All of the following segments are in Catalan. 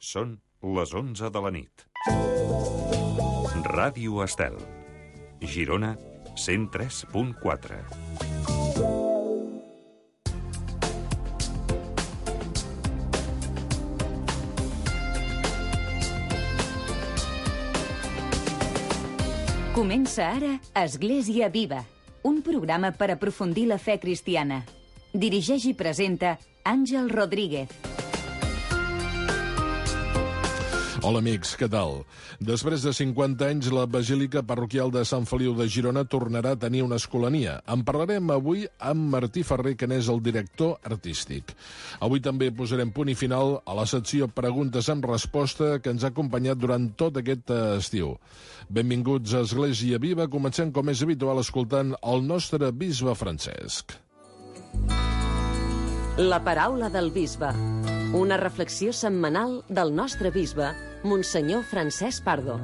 Són les 11 de la nit. Ràdio Estel. Girona, 103.4. Comença ara Església Viva, un programa per aprofundir la fe cristiana. Dirigeix i presenta Àngel Rodríguez. Hola amics, què tal? Després de 50 anys, la Basílica Parroquial de Sant Feliu de Girona tornarà a tenir una escolania. En parlarem avui amb Martí Ferrer, que n'és el director artístic. Avui també posarem punt i final a la secció Preguntes amb Resposta que ens ha acompanyat durant tot aquest estiu. Benvinguts a Església Viva. Comencem, com és habitual, escoltant el nostre bisbe Francesc. La paraula del bisbe. Una reflexió setmanal del nostre bisbe, Monsenyor Francesc Pardo.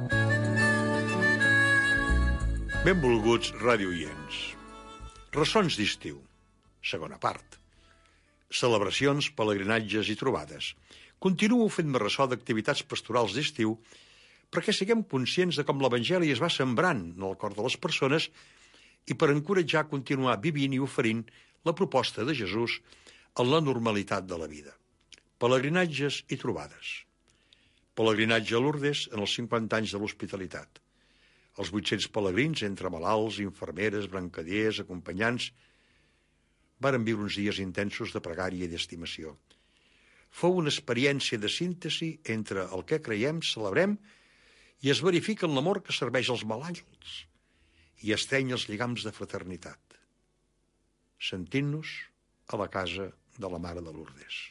Benvolguts radiooients. Ressons d'estiu. Segona part. Celebracions, pelegrinatges i trobades. Continuo fent-me ressò d'activitats pastorals d'estiu perquè siguem conscients de com l'Evangeli es va sembrant en el cor de les persones i per encoratjar a continuar vivint i oferint la proposta de Jesús en la normalitat de la vida. Pelegrinatges i trobades. Pelegrinatge a Lourdes en els 50 anys de l'hospitalitat. Els 800 pelegrins, entre malalts, infermeres, brancadiers, acompanyants, varen viure uns dies intensos de pregària i d'estimació. Fou una experiència de síntesi entre el que creiem, celebrem, i es verifica en l'amor que serveix als malalts i estreny els lligams de fraternitat. Sentint-nos a la casa de la Mare de Lourdes.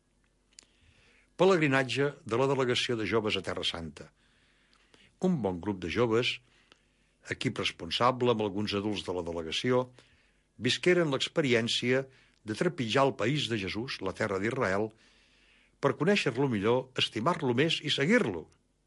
Pelegrinatge de la Delegació de Joves a Terra Santa. Un bon grup de joves, equip responsable amb alguns adults de la delegació, visqueren l'experiència de trepitjar el país de Jesús, la terra d'Israel, per conèixer-lo millor, estimar-lo més i seguir-lo.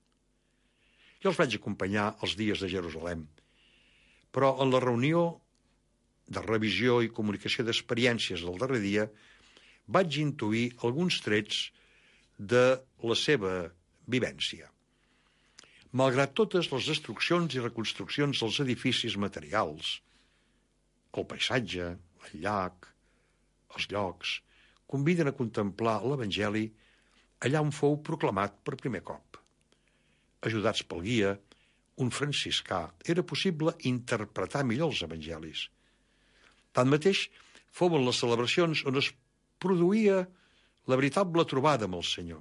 Jo els vaig acompanyar els dies de Jerusalem, però en la reunió de revisió i comunicació d'experiències del darrer dia vaig intuir alguns trets de la seva vivència. Malgrat totes les destruccions i reconstruccions dels edificis materials, el paisatge, el llac, els llocs, conviden a contemplar l'Evangeli allà on fou proclamat per primer cop. Ajudats pel guia, un franciscà, era possible interpretar millor els evangelis. Tanmateix, fou en les celebracions on es produïa la veritable trobada amb el Senyor.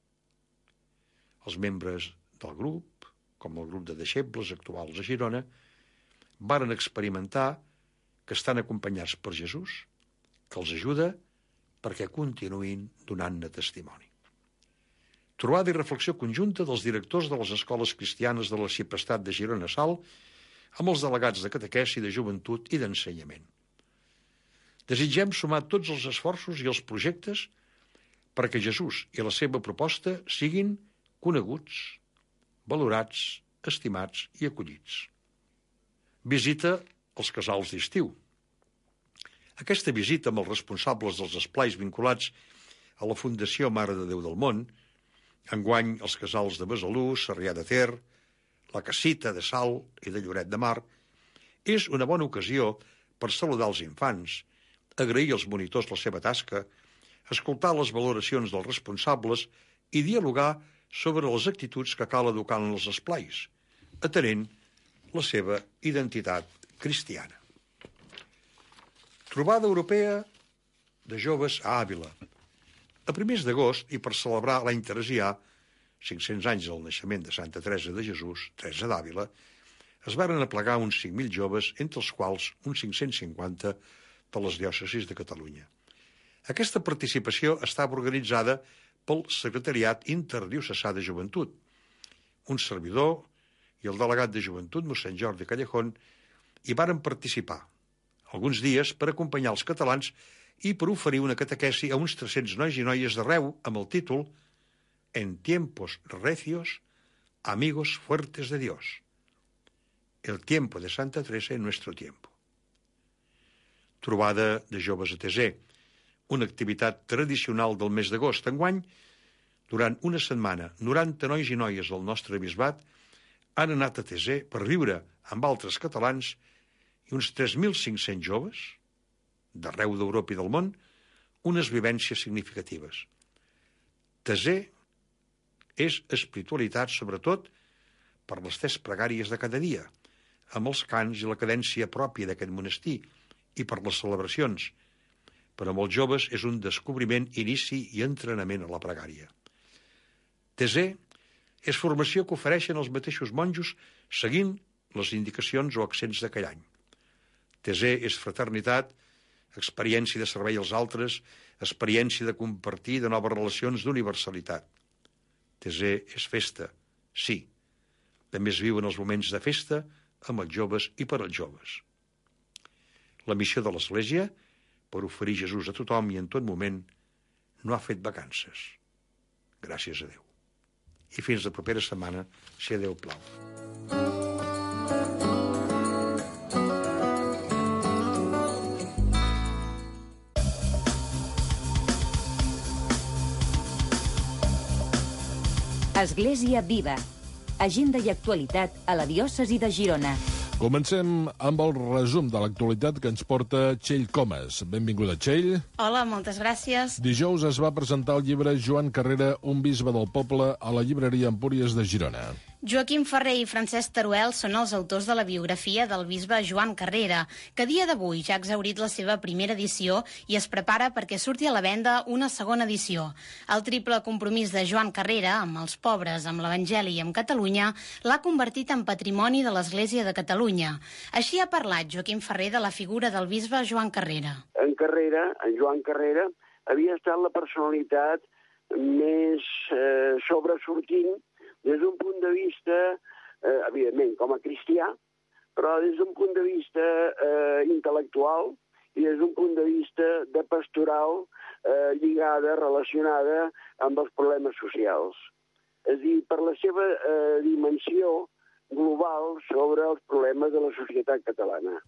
Els membres del grup, com el grup de deixebles actuals a Girona, varen experimentar que estan acompanyats per Jesús, que els ajuda perquè continuïn donant-ne testimoni. Trobada i reflexió conjunta dels directors de les escoles cristianes de l'Arxiprestat de Girona Sal amb els delegats de catequesi, de joventut i d'ensenyament. Desitgem sumar tots els esforços i els projectes perquè Jesús i la seva proposta siguin coneguts, valorats, estimats i acollits. Visita als casals d'estiu. Aquesta visita amb els responsables dels esplais vinculats a la Fundació Mare de Déu del Món, enguany els casals de Besalú, Sarrià de Ter, la Casita de Salt i de Lloret de Mar, és una bona ocasió per saludar els infants, agrair als monitors la seva tasca, escoltar les valoracions dels responsables i dialogar sobre les actituds que cal educar en els esplais, atenent la seva identitat cristiana. Trobada europea de joves a Àvila. A primers d'agost, i per celebrar l'any teresià, 500 anys del naixement de Santa Teresa de Jesús, Teresa d'Àvila, es varen aplegar uns 5.000 joves, entre els quals uns 550 de les diòcesis de Catalunya. Aquesta participació estava organitzada pel Secretariat Interdiocesà de Joventut. Un servidor i el delegat de Joventut, mossèn Jordi Callejón, hi varen participar alguns dies per acompanyar els catalans i per oferir una catequesi a uns 300 nois i noies d'arreu amb el títol En tiempos recios, amigos fuertes de Dios. El tiempo de Santa Teresa en nuestro tiempo. Trobada de joves a Tesé, una activitat tradicional del mes d'agost. Enguany, Durant una setmana, 90 nois i noies del nostre bisbat han anat a Tesé per viure amb altres catalans i uns 3.500 joves, d'arreu d'Europa i del món, unes vivències significatives. Tesé és espiritualitat, sobretot, per les fes pregàries de cada dia, amb els cants i la cadència pròpia d'aquest monestir i per les celebracions. Per a molts joves és un descobriment, inici i entrenament a la pregària. Tesé és formació que ofereixen els mateixos monjos seguint les indicacions o accents d'aquell any. Tesé és fraternitat, experiència de servei als altres, experiència de compartir de noves relacions d'universalitat. Tesé és festa, sí. També es viuen els moments de festa amb els joves i per als joves. La missió de l'Església, per oferir Jesús a tothom i en tot moment, no ha fet vacances. Gràcies a Déu. I fins la propera setmana, si a Déu plau. Església Viva. Agenda i actualitat a la diòcesi de Girona. Comencem amb el resum de l'actualitat que ens porta Txell Comas. Benvinguda, Txell. Hola, moltes gràcies. Dijous es va presentar el llibre Joan Carrera, un bisbe del poble, a la llibreria Empúries de Girona. Joaquim Ferrer i Francesc Teruel són els autors de la biografia del bisbe Joan Carrera, que a dia d'avui ja ha exhaurit la seva primera edició i es prepara perquè surti a la venda una segona edició. El triple compromís de Joan Carrera amb els pobres, amb l'Evangeli i amb Catalunya l'ha convertit en patrimoni de l'Església de Catalunya. Així ha parlat Joaquim Ferrer de la figura del bisbe Joan Carrera. En Joan Carrera, havia estat la personalitat més sobresortint des d'un punt de vista, evidentment, com a cristià, però des d'un punt de vista intel·lectual i des d'un punt de vista de pastoral lligada, relacionada amb els problemes socials. És a dir, per la seva dimensió global sobre els problemes de la societat catalana.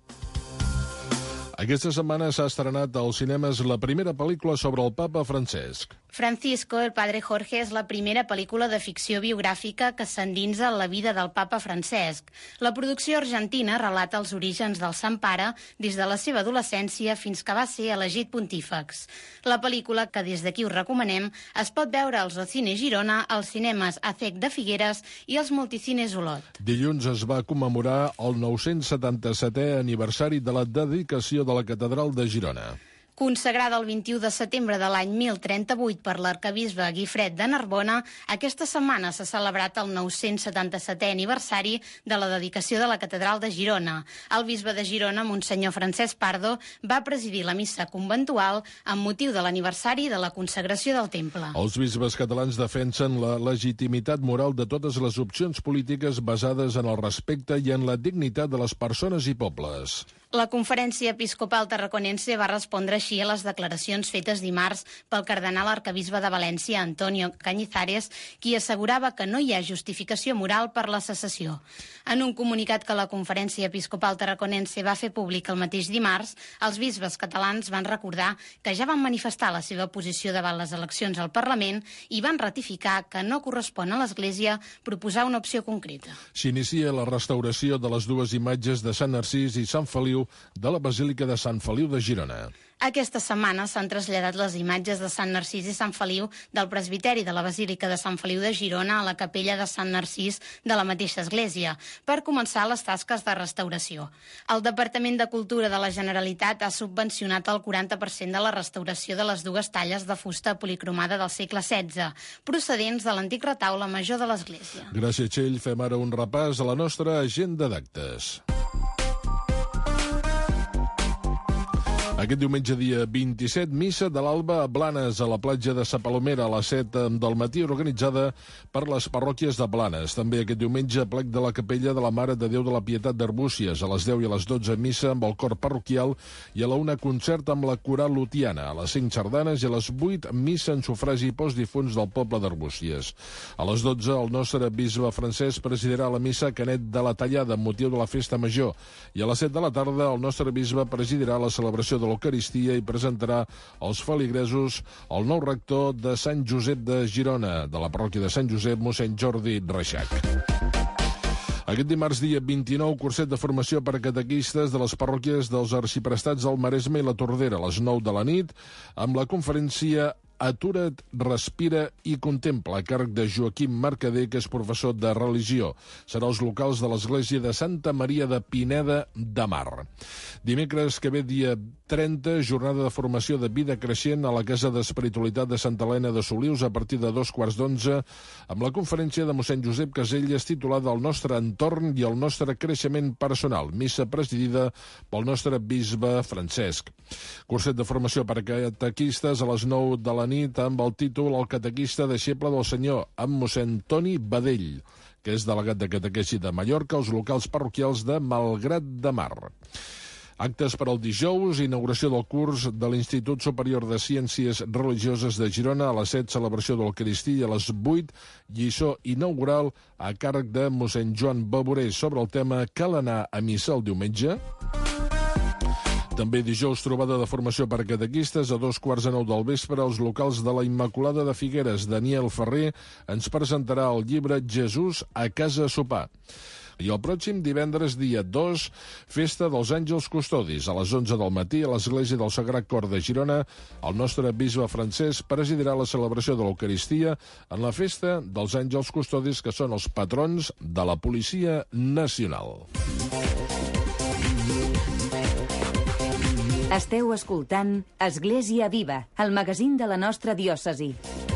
Aquesta setmana s'ha estrenat als cinemes la primera pel·lícula sobre el papa Francesc. Francisco, el padre Jorge, és la primera pel·lícula de ficció biogràfica que s'endinsa en la vida del papa Francesc. La producció argentina relata els orígens del Sant Pare des de la seva adolescència fins que va ser elegit pontífex. La pel·lícula, que des d'aquí us recomanem, es pot veure als Ocine Girona, als cinemes ACEC de Figueres i als multicines Olot. Dilluns es va commemorar el 977è aniversari de la dedicació de la Catedral de Girona. Consagrada el 21 de setembre de l'any 1038 per l'arcabisbe Guifred de Narbona, aquesta setmana s'ha celebrat el 977è aniversari de la dedicació de la Catedral de Girona. El bisbe de Girona, Monsenyor Francesc Pardo, va presidir la missa conventual amb motiu de l'aniversari de la consagració del temple. Els bisbes catalans defensen la legitimitat moral de totes les opcions polítiques basades en el respecte i en la dignitat de les persones i pobles. La Conferència Episcopal Tarraconense va respondre així a les declaracions fetes dimarts pel cardenal arcabisbe de València, Antonio Cañizares, qui assegurava que no hi ha justificació moral per la secessió. En un comunicat que la Conferència Episcopal Tarraconense va fer públic el mateix dimarts, els bisbes catalans van recordar que ja van manifestar la seva posició davant les eleccions al Parlament i van ratificar que no correspon a l'Església proposar una opció concreta. S'inicia la restauració de les dues imatges de Sant Narcís i Sant Feliu de la Basílica de Sant Feliu de Girona. Aquesta setmana s'han traslladat les imatges de Sant Narcís i Sant Feliu del presbiteri de la Basílica de Sant Feliu de Girona a la capella de Sant Narcís de la mateixa església, per començar les tasques de restauració. El Departament de Cultura de la Generalitat ha subvencionat el 40% de la restauració de les dues talles de fusta policromada del segle XVI, procedents de l'antic retaule major de l'església. Gràcies, Txell. Fem ara un repàs a la nostra agenda d'actes. Aquest diumenge, dia 27, missa de l'alba a Blanes, a la platja de Sa Palomera, a les 7 del matí, organitzada per les parròquies de Blanes. També aquest diumenge, plec de la capella de la Mare de Déu de la Pietat d'Arbúcies, a les 10 i a les 12, missa amb el cor parroquial, i a la 1, concert amb la coral Lutiana, a les 5, sardanes, i a les 8, missa en sufragi postdifunts del poble d'Arbúcies. A les 12, el nostre bisbe Francesc presidirà la missa Canet de la Tallada, amb motiu de la festa major, i a les 7 de la tarda, el nostre bisbe presidirà la celebració de l'Eucaristia i presentarà als feligresos el nou rector de Sant Josep de Girona, de la parròquia de Sant Josep, mossèn Jordi Reixac. Aquest dimarts, dia 29, curset de formació per a catequistes de les parròquies dels arxiprestats del Maresme i la Tordera, a les 9 de la nit, amb la conferència Atura't, respira i contempla, a càrrec de Joaquim Mercader, que és professor de religió. Serà als locals de l'església de Santa Maria de Pineda de Mar. Dimecres que ve, dia 30, jornada de formació de vida creixent a la Casa d'Espiritualitat de Santa Helena de Solius a partir de 2:15, amb la conferència de mossèn Josep Caselles titulada El nostre entorn i el nostre creixement personal, missa presidida pel nostre bisbe Francesc. Curset de formació per a catequistes a les 9 de la nit amb el títol El catequista deixeble del Senyor, amb mossèn Toni Badell, que és delegat de catequesi de Mallorca, als locals parroquials de Malgrat de Mar. Actes per al dijous, inauguració del curs de l'Institut Superior de Ciències Religioses de Girona, a les 7, celebració de l'Eucaristia, a les 8, lliçó inaugural a càrrec de mossèn Joan Baboré sobre el tema Cal anar a missa el diumenge. També dijous, trobada de formació per a catequistes a 2:15 del vespre als locals de la Immaculada de Figueres. Daniel Ferrer ens presentarà el llibre Jesús a casa a sopar. I el pròxim divendres, dia 2, festa dels Àngels Custodis. A les 11 del matí, a l'Església del Sagrat Cor de Girona, el nostre bisbe Francesc presidirà la celebració de l'Eucaristia en la festa dels Àngels Custodis, que són els patrons de la Policia Nacional. Esteu escoltant Església Viva, el magazín de la nostra diòcesi.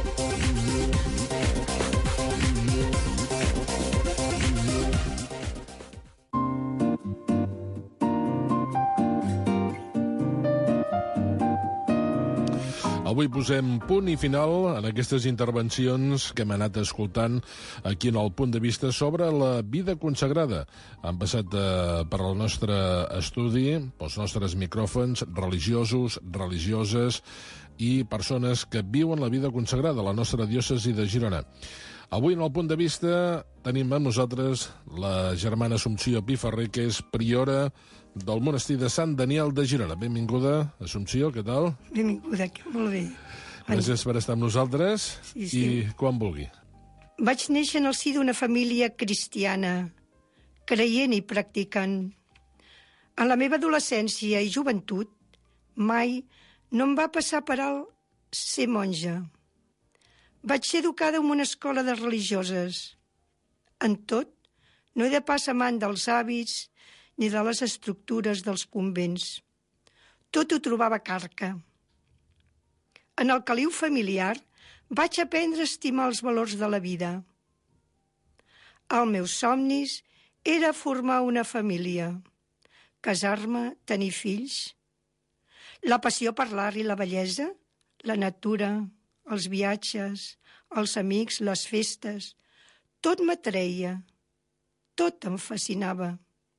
Avui posem punt i final en aquestes intervencions que hem anat escoltant aquí en el Punt de Vista sobre la vida consagrada. Han passat per al nostre estudi, pels nostres micròfons, religiosos, religioses i persones que viuen la vida consagrada a la nostra diòcesi de Girona. Avui, en el Punt de Vista, tenim amb nosaltres la germana Assumpció Piferrer, que és priora del monestir de Sant Daniel de Girona. Benvinguda, Assumpció, què tal? Benvinguda, molt bé. Gràcies per estar amb nosaltres i quan vulgui. Vaig néixer en el si d'una família cristiana, creient i practicant. En la meva adolescència i joventut, mai no em va passar per alt ser monja. Vaig ser educada en una escola de religioses. En tot, no he de pas amant dels hàbits ni de les estructures dels convents. Tot ho trobava carca. En el caliu familiar vaig aprendre a estimar els valors de la vida. Els meus somnis era formar una família, casar-me, tenir fills. La passió per l'art i la bellesa, la natura, els viatges, els amics, les festes, tot m'atreia, tot em fascinava.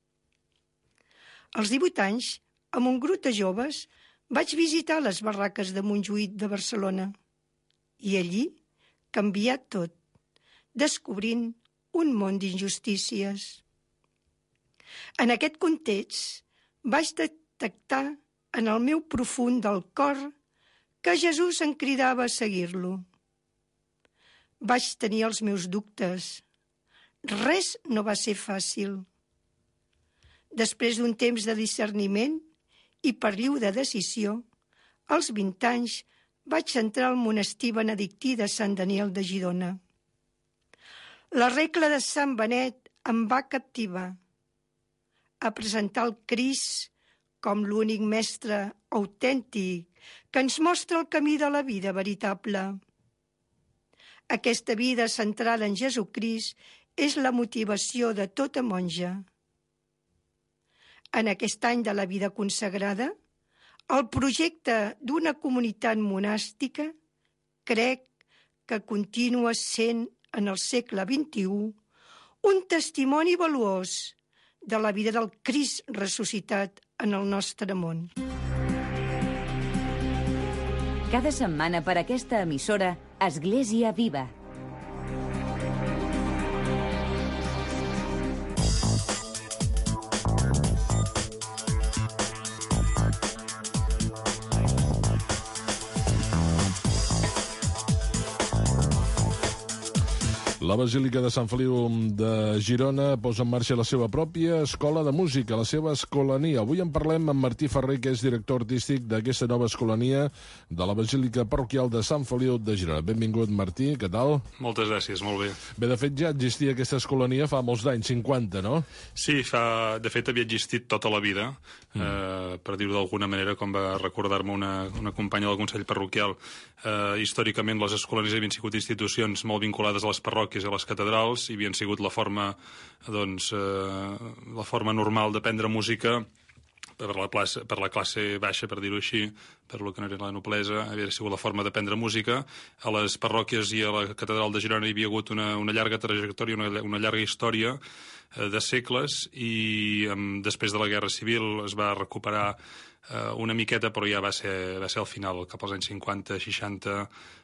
Als 18 anys, amb un grup de joves, vaig visitar les barraques de Montjuïc de Barcelona i allí canvià tot, descobrint un món d'injustícies. En aquest context, vaig detectar en el meu profund del cor que Jesús em cridava a seguir-lo. Vaig tenir els meus dubtes. Res no va ser fàcil. Després d'un temps de discerniment i per lliure decisió, als 20 anys vaig entrar al monestir benedictí de Sant Daniel de Girona. La regla de Sant Benet em va captivar a presentar el Crist com l'únic mestre autèntic que ens mostra el camí de la vida veritable. Aquesta vida centrada en Jesucrist és la motivació de tota monja. En aquest any de la vida consagrada, el projecte d'una comunitat monàstica crec que continua sent en el segle XXI un testimoni valuós de la vida del Crist ressuscitat en el nostre món. Cada setmana per aquesta emissora, Església Viva. La Basílica de Sant Feliu de Girona posa en marxa la seva pròpia escola de música, la seva escolania. Avui en parlem amb Martí Ferrer, que és director artístic d'aquesta nova escolania de la Basílica Parroquial de Sant Feliu de Girona. Benvingut, Martí, què tal? Moltes gràcies, molt bé. Bé, de fet, ja existia aquesta escolania fa molts d'anys, 50, no? Sí, de fet havia existit tota la vida, per dir-ho d'alguna manera, com va recordar-me una companya del Consell Parroquial. Històricament les escolanies havien sigut institucions molt vinculades a les parròquies i a les catedrals i havien sigut la forma normal d'aprendre música per la classe baixa, per dir-ho així, per lo que no era la noblesa, havia sigut la forma d'aprendre música. A les parròquies i a la catedral de Girona hi havia hagut una llarga trajectòria, una llarga història de segles, i després de la Guerra Civil es va recuperar una miqueta, però ja va ser al final, cap als anys 50, 60,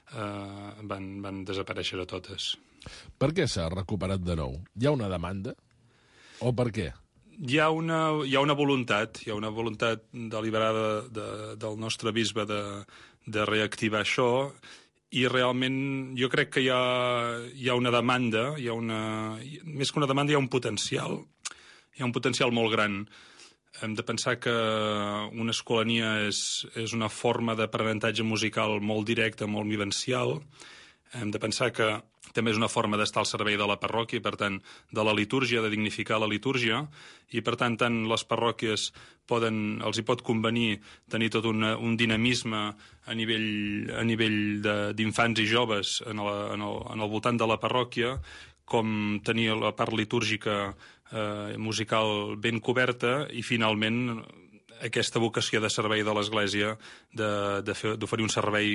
van desaparèixer a totes. Per què s'ha recuperat de nou? Hi ha una demanda? O per què? Hi ha una voluntat deliberada del nostre bisbe de reactivar això, i realment jo crec que hi ha una demanda, més que una demanda hi ha un potencial molt gran. Hem de pensar que una escolania és una forma d'aprenentatge musical molt directa, molt vivencial. Hem de pensar que també és una forma d'estar al servei de la parròquia, per tant, de la litúrgia, de dignificar la litúrgia, i per tant les parròquies els hi pot convenir tenir tot un dinamisme a nivell d'infants i joves en el voltant de la parròquia, com tenir la part litúrgica musical ben coberta, i finalment aquesta vocació de servei de l'Església d'oferir un servei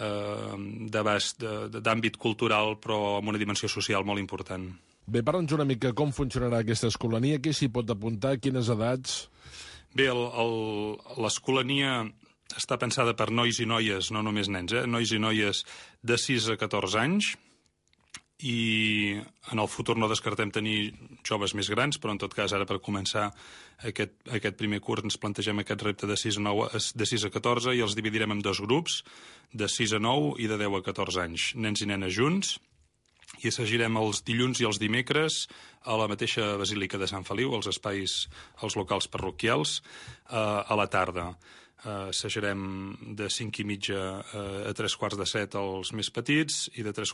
d'abast d'àmbit cultural, però amb una dimensió social molt important. Bé, parla'ns una mica com funcionarà aquesta escolania, què s'hi pot apuntar, quines edats? Bé, l'escolania està pensada per nois i noies, no només nens, nois i noies de 6 a 14 anys, i en el futur no descartem tenir joves més grans, però en tot cas ara per començar aquest primer curs ens plantegem aquest repte de 6 a 14, i els dividirem en dos grups, de 6 a 9 i de 10 a 14 anys, nens i nenes junts, i assagirem els dilluns i els dimecres a la mateixa Basílica de Sant Feliu, als locals parroquials, a la tarda. Assajarem de 5:30 a 3:45 els més petits, i de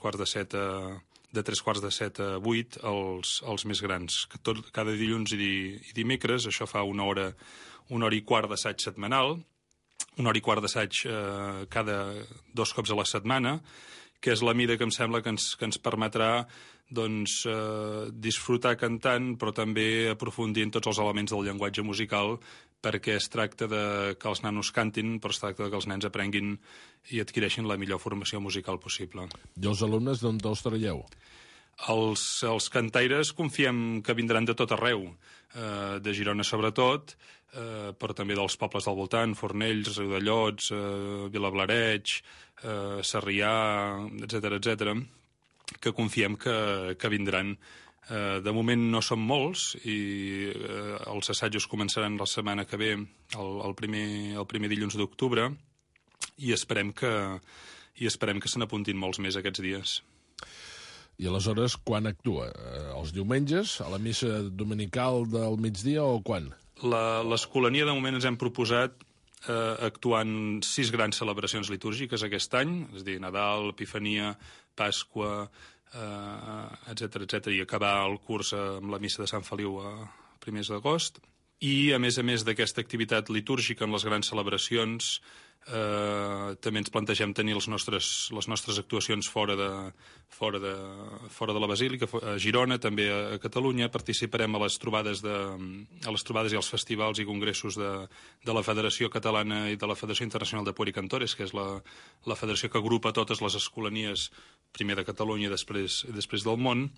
3:45 a 8 els més grans. Cada dilluns i dimecres, això fa una hora i quart d'assaig setmanal, una hora i quart d'assaig cada 2 cops a la setmana, que és la mida que em sembla que ens permetrà disfrutar cantant, però també aprofundir en tots els elements del llenguatge musical, perquè es tracta que els nanos cantin, però es tracta que els nens aprenguin i adquireixin la millor formació musical possible. I els alumnes d'on els traieu? Els cantaires confiem que vindran de tot arreu, de Girona sobretot, però també dels pobles del voltant, Fornells, Riudellots, Vilablareig, Sarrià, etc., que confiem que vindran. De moment no són molts, i els assajos començaran la setmana que ve, el primer dilluns d'octubre, i esperem que se n'apuntin molts més aquests dies. I aleshores, quan actua? Els diumenges, a la missa dominical del migdia, o quan? L'escolania, de moment, ens hem proposat actuar en 6 grans celebracions litúrgiques aquest any, és a dir, Nadal, Epifania, Pasqua, etc., i acabar el curs amb la missa de Sant Feliu a primers d'agost. I, a més d'aquesta activitat litúrgica en les grans celebracions, també ens plantegem tenir les nostres actuacions fora de la Basílica, a Girona, també a Catalunya. Participarem a les trobades i als festivals i congressos de la Federació Catalana i de la Federació Internacional de Pueri Cantores, que és la federació que agrupa totes les escolanies, primer de Catalunya i després del món,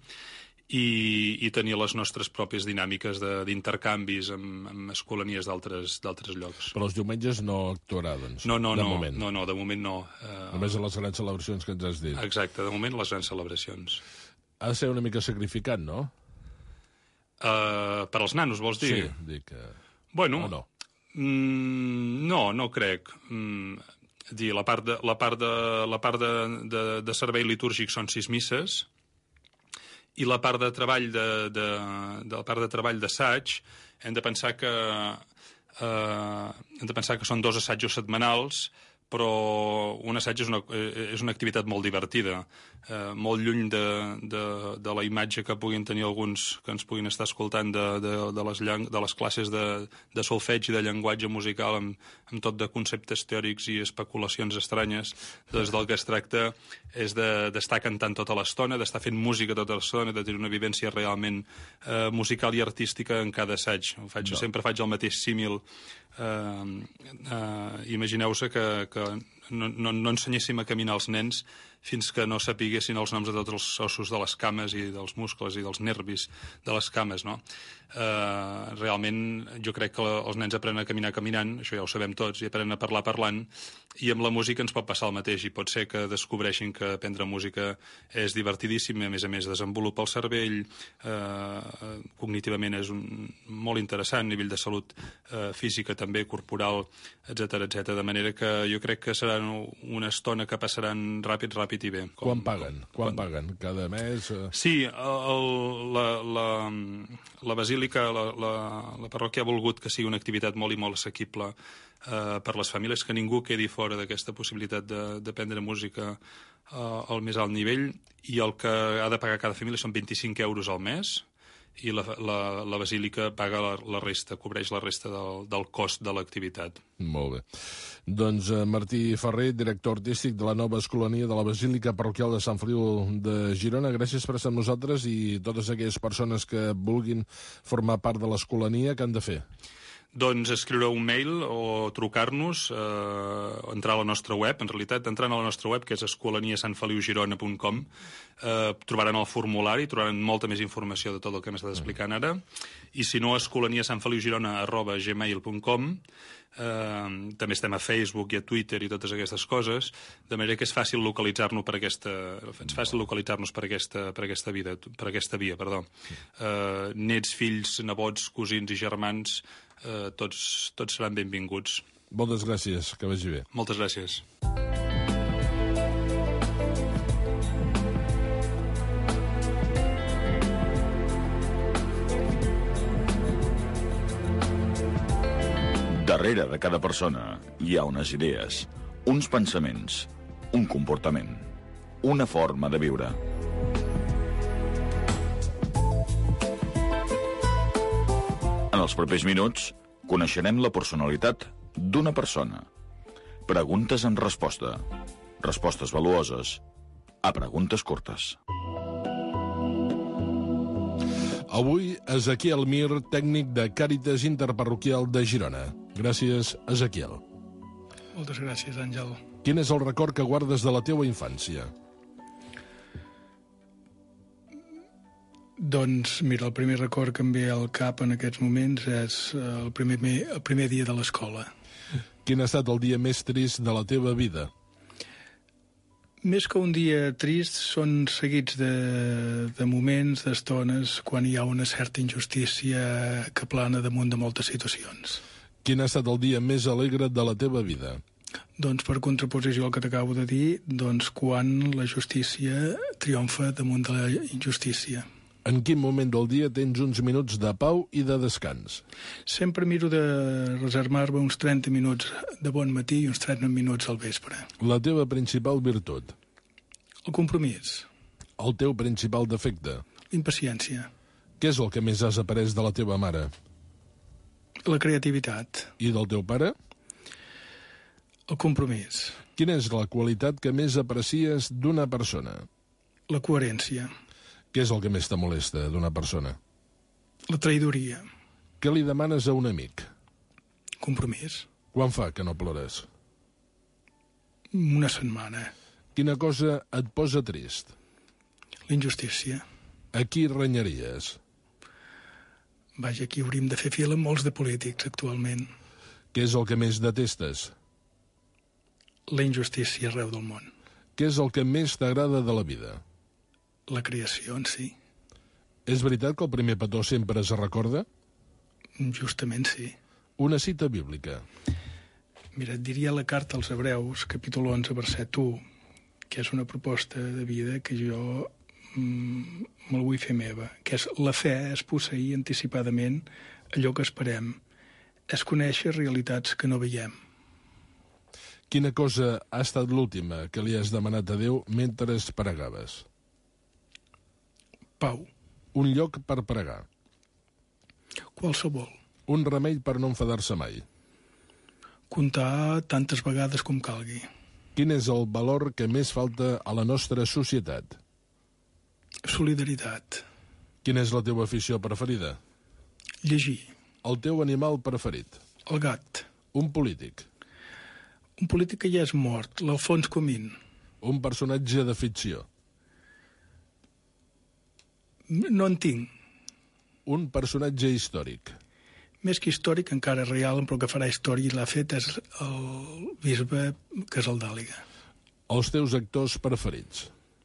i tenir les nostres pròpies dinàmiques d'intercanvis amb escolanies d'altres llocs. Però els diumenges no actuarà, doncs? No, de moment no. Només a les grans celebracions que ens has dit. Exacte, de moment les grans celebracions. Ha de ser una mica sacrificat, no? Per als nanos, vols dir? Sí, dic... Bueno, no? No crec. La part de servei litúrgic són 6 misses, I la part de treball d'assaig hem de pensar que són 2 assajos setmanals, però un assaig és una activitat molt divertida, molt lluny de la imatge que puguin tenir alguns que ens puguin estar escoltant de les classes de solfeig i de llenguatge musical amb tot de conceptes teòrics i especulacions estranyes. Doncs del que es tracta és d'estar cantant tota l'estona, d'estar fent música tota l'estona, de tenir una vivència realment musical i artística en cada assaig. Sempre faig el mateix símil. Imagineu-se que no ensenyéssim a caminar els nens fins que no sapiguessin els noms de tots els ossos de les cames i dels muscles i dels nervis de les cames, no? Realment jo crec que els nens aprenen a caminar caminant, això ja ho sabem tots, i aprenen a parlar parlant, i amb la música ens pot passar el mateix, i pot ser que descobreixin que aprendre música és divertidíssim, a més desenvolupa el cervell, cognitivament és molt interessant, a nivell de salut física també, corporal, etc. De manera que jo crec que serà una estona que passaran ràpid i bé. Quan paguen? Cada mes? Sí, la Basílica, la parròquia ha volgut que sigui una activitat molt i molt assequible per les famílies, que ningú quedi fora d'aquesta possibilitat d'aprendre música al més alt nivell, i el que ha de pagar cada família són 25 euros al mes, i la Basílica paga la resta, cobreix la resta del cost de l'activitat. Molt bé. Doncs Martí Ferrer, director artístic de la nova escolania de la Basílica Parroquial de Sant Feliu de Girona, gràcies per estar amb nosaltres, i totes aquelles persones que vulguin formar part de l'escolania, què han de fer? Doncs escriure un mail o trucar-nos, entrar a la nostra web, en realitat entrant a la nostra web, que és escolaniasanfeliugirona.com, trobaran el formulari, trobaran molta més informació de tot el que hem estat explicant ara, i si no, escolaniasanfeliugirona@gmail.com. També estem a Facebook i a Twitter i totes aquestes coses, de manera que és fàcil localitzar-nos per aquesta via. Nets, fills, nebots, cosins i germans, tots seran benvinguts. Moltes gràcies, que vagi bé. Moltes gràcies. Darrere de cada persona hi ha unes idees, uns pensaments, un comportament, una forma de viure. En els propers minuts coneixerem la personalitat d'una persona. Preguntes en resposta. Respostes valuoses a preguntes curtes. Avui, Ezequiel Mir, tècnic de Càritas Interparroquial de Girona. Gràcies, Ezequiel. Moltes gràcies, Àngel. Quin és el record que guardes de la teua infància? Doncs, mira, el primer record que em ve al cap en aquests moments és el primer dia de l'escola. Quin ha estat el dia més trist de la teva vida? Més que un dia trist, són seguits de moments, d'estones, quan hi ha una certa injustícia que plana damunt de moltes situacions. Quin ha estat el dia més alegre de la teva vida? Doncs, per contraposició al que t'acabo de dir, doncs quan la justícia triomfa damunt de la injustícia. En quin moment del dia tens uns minuts de pau i de descans? Sempre miro de reservar-me uns 30 minuts de bon matí i uns 30 minuts al vespre. La teva principal virtut? El compromís. El teu principal defecte? L'impaciència. Què és el que més has après de la teva mare? La creativitat. I del teu pare? El compromís. Quina és la qualitat que més aprecies d'una persona? La coherència. Què és el que més te molesta d'una persona? La traïdoria. Què li demanes a un amic? Compromís. Quan fa que no plores? Una setmana. Quina cosa et posa trist? La injustícia. A qui renyaries? Vaja, aquí hauríem de fer fila amb molts de polítics actualment. Què és el que més detestes? La injustícia arreu del món. Què és el que més t'agrada de la vida? La creació en si. És veritat que el primer petó sempre es recorda? Justament sí. Una cita bíblica. Mira, et diria la carta als Hebreus, capítol 11, verset 1, que és una proposta de vida que jo me'l vull fer meva, que és la fe és posseir anticipadament allò que esperem, és conèixer realitats que no veiem. Quina cosa ha estat l'última que li has demanat a Déu mentre es pregaves? Pau. Un lloc per pregar. Qualsevol. Un remei per no enfadar-se mai. Comptar tantes vegades com calgui. Quin és el valor que més falta a la nostra societat? Solidaritat. Quina és la teva afició preferida? Llegir. El teu animal preferit? El gat. Un polític? Un polític que ja és mort, l'Alfons Comín. Un personatge de ficció? No en tinc. Un personatge històric? Més que històric, encara real, però que farà història i l'ha fet és el bisbe Casaldàliga. Els teus actors preferits?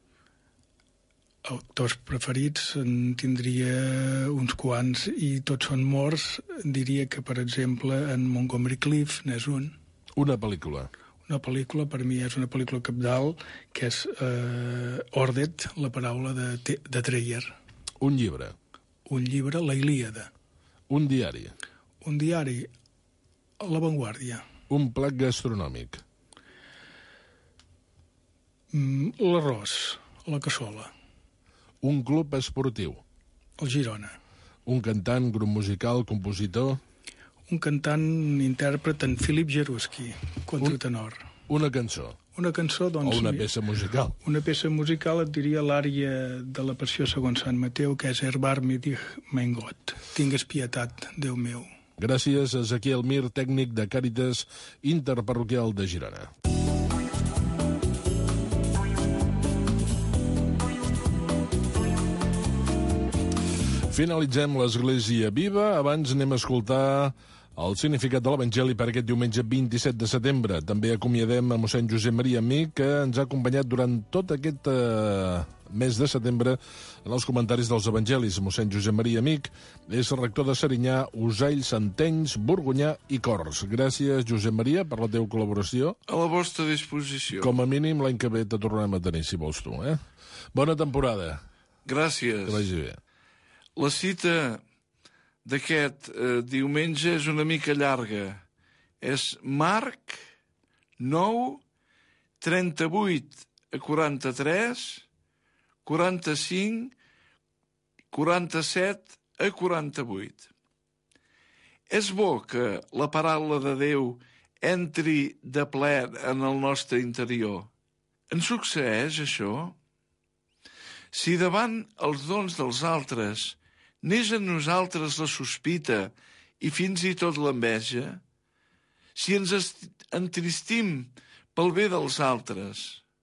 Actors preferits en tindria uns quants i tots són morts. Diria que, per exemple, en Montgomery Clift n'és un. Una pel·lícula? Una pel·lícula, per mi, és una pel·lícula cabdal, que és Ordet, la paraula de Dreyer. Un llibre? Un llibre, la Ilíada. Un diari? Un diari, La Vanguardia. Un plat gastronòmic? L'arròs, la cassola. Un club esportiu? El Girona. Un cantant, grup musical, compositor? Un cantant, intèrpret, en Philip Jeruski, contratenor. Una cançó? Una cançó, doncs... O una peça musical? Una peça musical, et diria l'ària de la Passió segons Sant Mateu, que és Erbar mir dich, mein Gott. Tingues pietat, Déu meu. Gràcies a Ezequiel Mir, tècnic de Càritas Interparroquial de Girona. Finalitzem l'Església Viva. Abans anem a escoltar el significat de l'Evangeli per aquest diumenge 27 de setembre. També acomiadem a mossèn Josep Maria Amic, que ens ha acompanyat durant tot aquest mes de setembre en els comentaris dels Evangelis. Mossèn Josep Maria Amic és rector de Serinyà, Osells, Santenys, Borgonyà i Corts. Gràcies, Josep Maria, per la teva col·laboració. A la vostra disposició. Com a mínim, l'any que ve te tornarem a tenir, si vols tu. Bona temporada. Gràcies. Que vagi bé. La cita d'aquest diumenge és una mica llarga. És Marc 9, 38 a 43, 45, 47 a 48. És bo que la paraula de Déu entri de ple en el nostre interior. Ens succeeix això? Si davant els dons dels altres neix en nosaltres la sospita i fins i tot l'enveja, si ens entristim pel bé dels altres,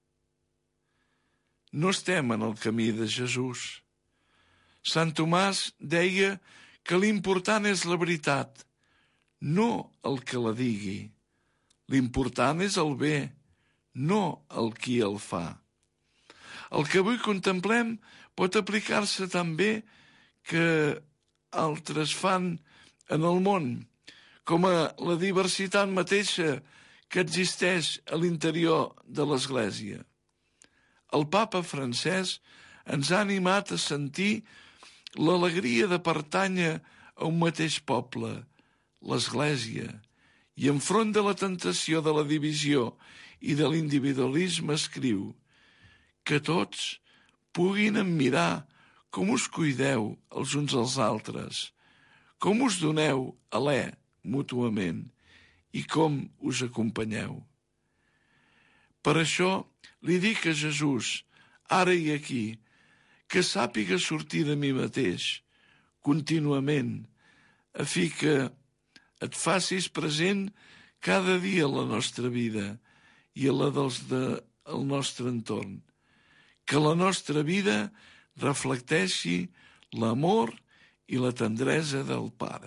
no estem en el camí de Jesús. Sant Tomàs deia que l'important és la veritat, no el que la digui. L'important és el bé, no el qui el fa. El que avui contemplem pot aplicar-se també que altres fan en el món, com a la diversitat mateixa que existeix a l'interior de l'Església. El papa Francesc ens ha animat a sentir l'alegria de pertànyer a un mateix poble, l'Església, i enfront de la tentació de la divisió i de l'individualisme escriu que tots puguin admirar com us cuideu els uns als altres, com us doneu alè mútuament i com us acompanyeu. Per això li dic a Jesús, ara i aquí, que sàpiga sortir de mi mateix, contínuament, a fi que et facis present cada dia a la nostra vida i a la del nostre entorn. Que la nostra vida reflecteixi l'amor i la tendresa del Pare.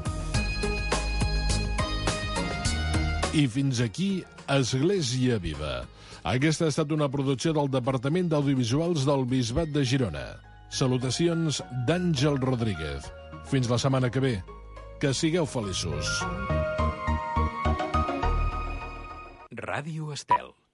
I fins aquí Església Viva. Aquesta ha estat una producció del Departament d'Audiovisuals del Bisbat de Girona. Salutacions d'Àngel Rodríguez. Fins la setmana que ve. Que sigueu feliços. Ràdio Estel.